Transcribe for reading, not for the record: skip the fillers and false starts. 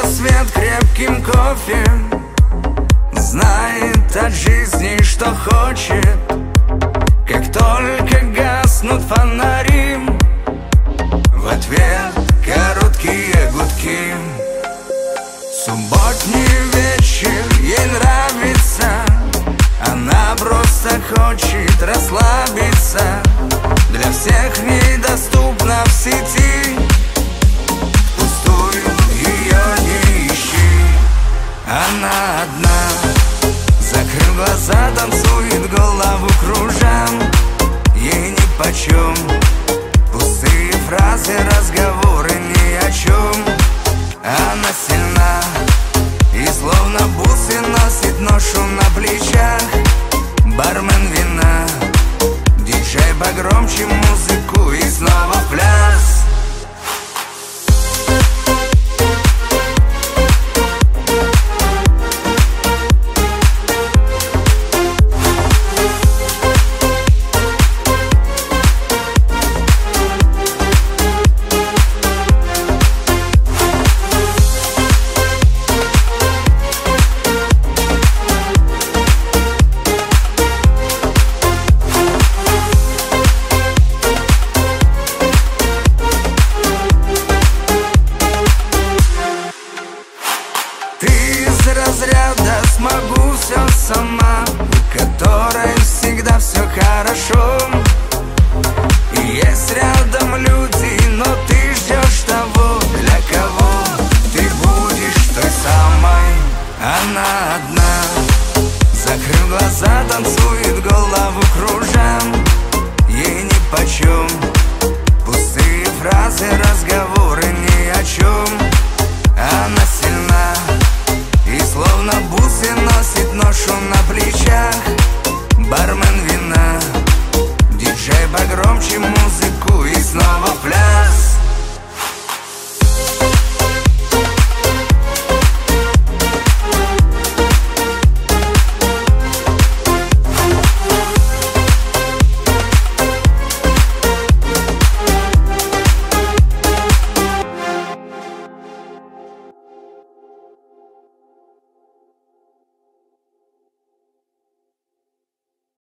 свет крепким кофе, знает от жизни, что хочет. Как только гаснут фонари, в ответ короткие гудки. Субботний вечер ей нравится, она просто хочет расслабиться. Для всех недоступна в сети, пустую ее не ищи. Она одна, закрыв глаза, танцует, голову кружа. Ей нипочем пустые фразы, разговоры ни о чем. Она сильна и словно бусы носит ношу на плечах. Бармен вина, диджей погромче музыку и снова в пляс. Из разряда смогу все сама, у которой всегда все хорошо.